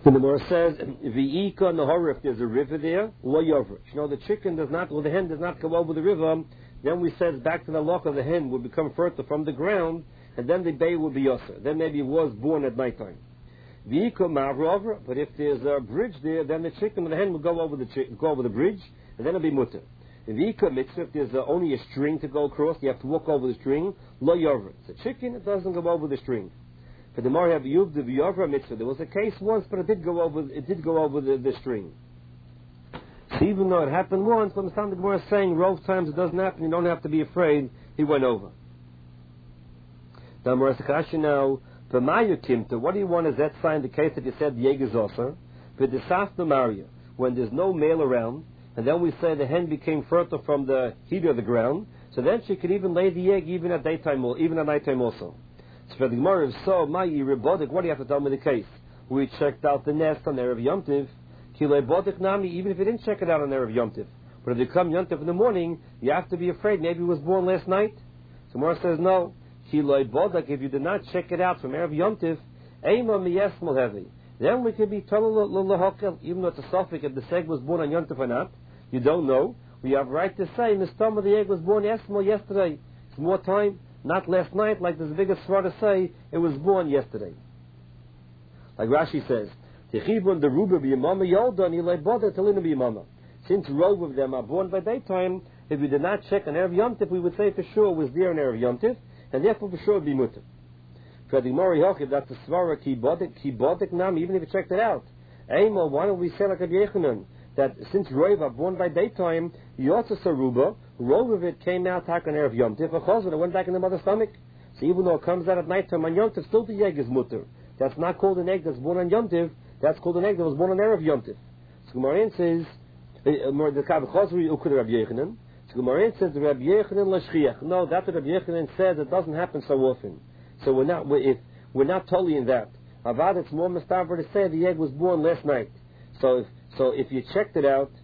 The Gemara says, "V'ika nahara." If there's a river there, lo yover. You know, the chicken does not, or the hen does not go over the river. Then we said back to the lock of the hen would become fertile from the ground, and then the bay would be yosser. Then maybe it was born at nighttime. V'ika ma'avra. But if there's a bridge there, then the chicken and the hen will go over the bridge, and then it'll be mutter. V'ika mitzvah. If there's only a string to go across, you have to walk over the string. Lo yover. It's a chicken; it doesn't go over the string. For the Gemara have Yub the V'yavra mitzvah. There was a case once, but it did go over the string. So even though it happened once, when the Gemara is saying rove times it doesn't happen, you don't have to be afraid. He went over. The Gemara says now, for Maya Timta, what do you want as that sign? The case that you said the egg is also for the Safna Maria, when there's no male around, and then we say the hen became fertile from the heat of the ground, so then she could even lay the egg even at daytime or even at nighttime also. So for the Gemara, so my Yiribodik, what do you have to tell me the case? We checked out the nest on Erev Yom Tiv, Kilei Bodik Nami, even if you didn't check it out on Erev Yom Tiv. But if you come Yom Tiv in the morning, you have to be afraid maybe it was born last night. So Gemara says no. Kilei Bodik, if you did not check it out from Erev Yom Tiv, Eima Miyesmal Heavy. Then we could be total L'Hokel, even though it's a suffix, if the egg was born on Yom Tiv or not. You don't know. We have right to say, Mistama, the egg was born yesterday. It's more time. Not last night, like the biggest svara say, it was born yesterday. Like Rashi says, since rove of them are born by daytime, if we did not check on Erev Yom Tif, we would say for sure it was there on Erev Yom Tif, and therefore for sure it would be mutter. For the Mori Hochiv, that's the svara kibodik nam, even if you checked it out. Amo, why don't we say like a Yechanan, that since rove are born by daytime, Yotza Saruba, rove of it came out on Erev Yom Tif, and it went back in the mother's stomach. So even though it comes out at night time on Yom Tif, still the egg is mutter. That's not called an egg that's born on Yom Tif, that's called an egg that was born on Erev Yom Tif. So Gemara says, the Kav Chosri Ukud Rabbi Yechanan. So Gemara says the Rabbi Yechanan Lashchiach. No, that's what Rabbi Yechanan says. It doesn't happen so often. So we're not totally in that. Avad, it's more mistaver to say the egg was born last night. So if you checked it out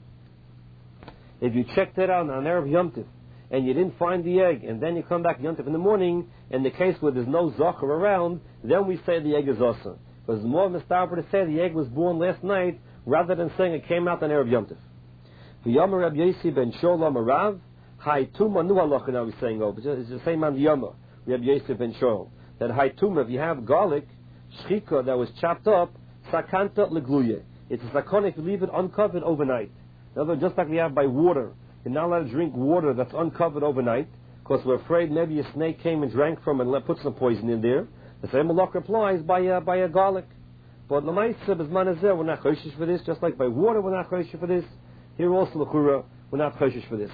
on Erev Yom Tif, and you didn't find the egg, and then you come back Yom Tif in the morning, in the case where there's no Zocher around, then we say the egg is also. Because it's more mistaver to say the egg was born last night, rather than saying it came out on Erev Yom Tif. V'yomer Rabbi Yossi ben Sholom Arav, Hai Tuma Nu Halacha, now we're saying over. It's the same on the Yomer, Rabbi Yossi ben Sholom. That Hai Tuma, if you have garlic, shchika that was chopped up, sakanta legluye. It's a sakana if you leave it uncovered overnight. In other words, just like we have by water. You're not allowed to drink water that's uncovered overnight, because we're afraid maybe a snake came and drank from it and put some poison in there. The same halacha applies by a garlic. But l'maisa b'zman hazeh, we're not choshish for this, just like by water we're not choshish for this. Here also l'chura, we're not choshish for this.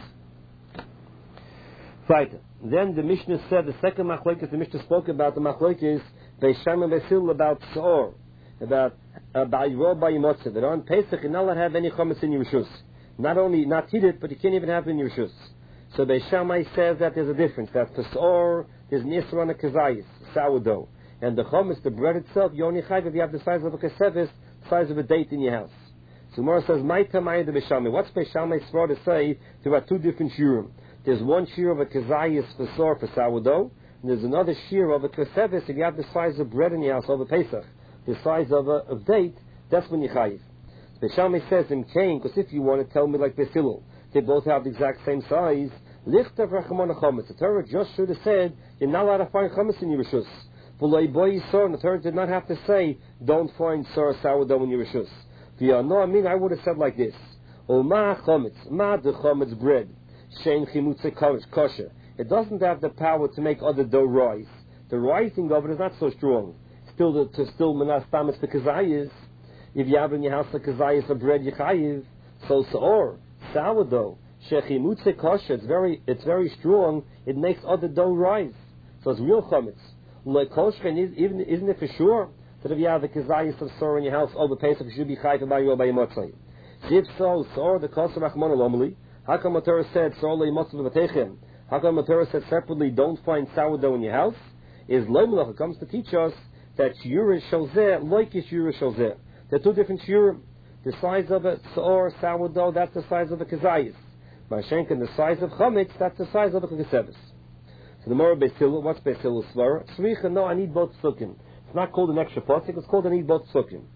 Right. Then the Mishnah said, the second machlokes the Mishnah spoke about, the machlokes Beis Shammai and Beis Hillel about Seor, about Ba'yro Ba'yimotze, that on Pesach you're not allowed to have any chametz in your rishus. Not only not heated, but you can't even have it in your rishus. So Beis Shammai says that there's a difference, that for Seor there's an isra on a kazayis, sourdough. And the chametz, the bread itself, you only chayv if you have the size of a kasevis, the size of a date in your house. So Gemara says, Ma'ita Ma'ida Beis Shammai. What's Beis Shammai's svara to say? There are two different shiurim. There's one shear of a kazayis for Seor for sourdough, and there's another shear of a kasevis if you have the size of bread in your house over Pesach, the size of date. That's when you chayiv. Beis Shammai says in Cain, because if you want to tell me like Beis Hillel, they both have the exact same size. Lichtav rachamon chametz. The Torah just should have said you're not allowed to find chametz in your rishus. V'loi boy yisor. The Torah did not have to say don't find sourdough in your rishus. V'yano amin. I would have said like this: Oma chametz, ma de chametz bread, shein chimutze kosher. It doesn't have the power to make other dough rise. The rising of it is not so strong. Still menas tamis the kazayis. If you have in your house a kazayis of bread, yichayiv. So seor, sourdough, shechimutze kosher. It's very strong. It makes other dough rise. So it's real chametz. Like kosher, even isn't it for sure that if you have a kazayis of seor in your house over Pesach, you should be chayiv by your motzai. If so, seor the kosher rachmon alomli. How come the Torah said seor leimotzai v'vatechem? How come the Torah said separately don't find sourdough in your house? Is loimelach. It comes to teach us that shiur shalzeh like is shiur shalzeh. There are two different shiurim. The size of a seor, sourdough, that's the size of a kazayis. Mashenkin, the size of chametz, that's the size of a kasevis. So the Mora Beis Hillel, what's Beis Hillel's svara? Tzricha, no, I need both psukim. It's not called an extra pasuk, it's called I need both psukim.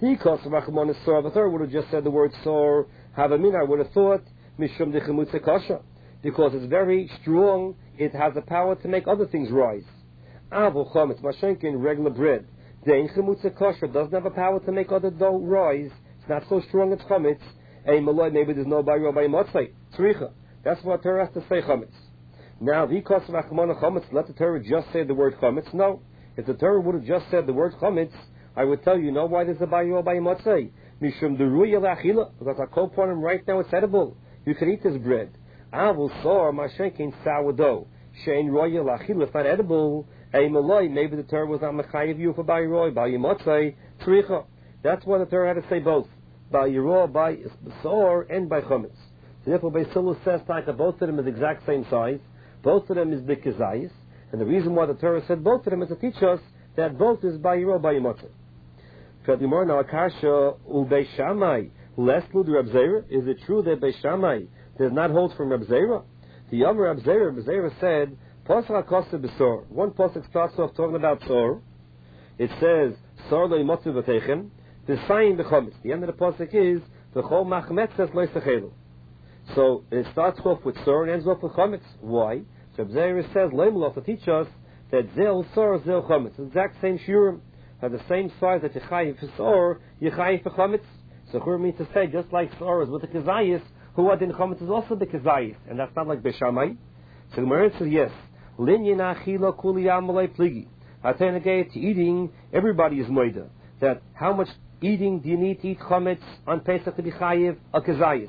Because Rachmana Sor, the third would have just said the word Sor. Havamina, I would have thought Mishum Dechemutze Kasha, because it's very strong. It has the power to make other things rise. Avol Chametz Mashenkin, regular bread. Dein Chemutze Kasha doesn't have a power to make other dough rise. It's not so strong. It's Chametz. A Malay, maybe there's no Bayro by Motzei. Tzricha. That's what Torah has to say Chametz. Now, because Rachmana Chametz, let the Torah just say the word Chametz? No. If the Torah would have just said the word Chametz, I would tell you, know why there's a Bayro by Motzei? Mishum Deruya Lachila, because I call upon him right now, it's edible. You can eat this bread. Avul Sor Mashenkin sourdough. Shein Roya Lachila, it's not edible. A Malay, maybe the Torah was not Mechayiv you for Bayro, by Motzei, Tzricha. That's why the Torah had to say both. By Yirah, by Sor, and by Chametz. So therefore, Beis says that both of them is the exact same size. Both of them is Bikazayis. And the reason why the Torah said both of them is to teach us that both is by Yirah, by Motzei. Now, Akasha Beis Shammai less Lud Reb Zera. Is it true that Beis Shammai does not hold from Reb Zera? The Yom Reb Zera said, Pasach HaKoseh B'Sor. One pasuk starts off talking about Sor. It says, Sor lo yimotzu v'teichem, v'sayim b'chometz. The end of the pasuk is, V'chol machmetzes lo yisachelu. So it starts off with Sor and ends off with Chometz. Why? So Reb Zera says, Leimlof, to teach us that Zel Sor, Zel Chometz. The exact same shiurim. Have the same size that Yechayiv for Sor, Yechayiv for Chametz. So Chur means to say, just like Sor is with the Kezayis, who are in Chametz is also the Kezayis, and that's not like Beis Shammai. So the Gemara says, yes, Linyan Achila Kuli Amalei Pligi. To eating, everybody is moida. That how much eating do you need to eat Chametz on Pesach to be Chayiv a Kezayis?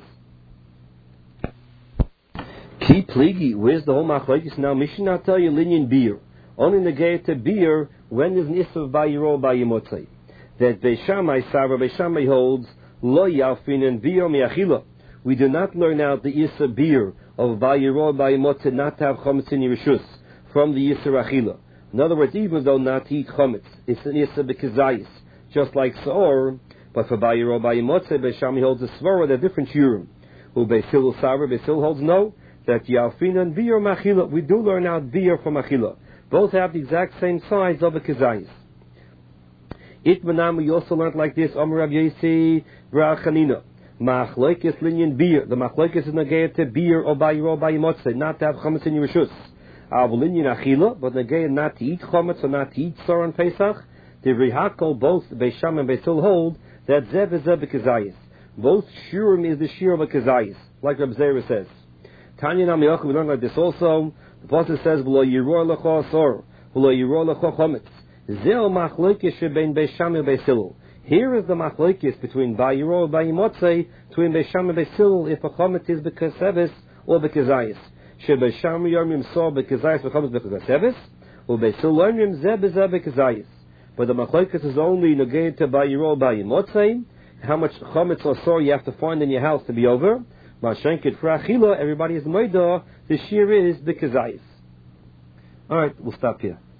Ki Pligi, where's the whole Machlokes? Now Mishnah tell you Linyan beer. Only negate to beer when there's an issue by Yirah by Motzei. That Beis Shammai Sarva Beis Shammai holds Lo Yalfin and Beer Miachila. We do not learn out the Issa beer of by Yirah by Motzei not to have Chametz in Yerushalayim from the Issa Achila. In other words, even though not to eat Chametz, it's an Issa B'Kezayis, just like Sor, but for by Yirah by Motzei, Beis Shammai holds a Svara, they're different Shurim. Who Beis Hillel Sarva, Beis Hillel holds no, that Yalfin and Beer Machila. We do learn out beer from Achila. Both have the exact same size of a kezayis. Itmanam, we also learned like this, Omer Rav Yossi V'Achanina. Machlokes linyan beer. The machlokes is negayah to beer or by Yirah by Motzei, not to have chametz in Yerushalayim. Avol linyan achila, but negayah not to eat chametz or not to eat Sor on Pesach. The Rihakol, both Beis Shammai and Beis Hillel hold that Zev is Zev b'kezayis. Both shurim is the shir of a kezayis, like Reb Zera says. Tanya Namiyach, we learn like this also. The Pasuk says, "V'lo yiror lecho Sor, v'lo yiror lecho Chametz." Zeh machlokes shebein Beis Shammai and Beis Hillel. Here is the machlokes between by Yirah and by Motzei, between Beis Shammai and Beis Hillel, if a Chametz is b'keseves or b'kezayis. Shebeis Shammai yomim Sor b'kezayis v'Chametz b'keseves, or Beis Hillel yomim Zeh b'Zeh b'kezayis. But the machlokes is only negated to by Yirah and by Motzei. How much Chametz or Sor you have to find in your house to be over. Mashenket for Achila, everybody is moida. The shear is the kezayis. All right, we'll stop here.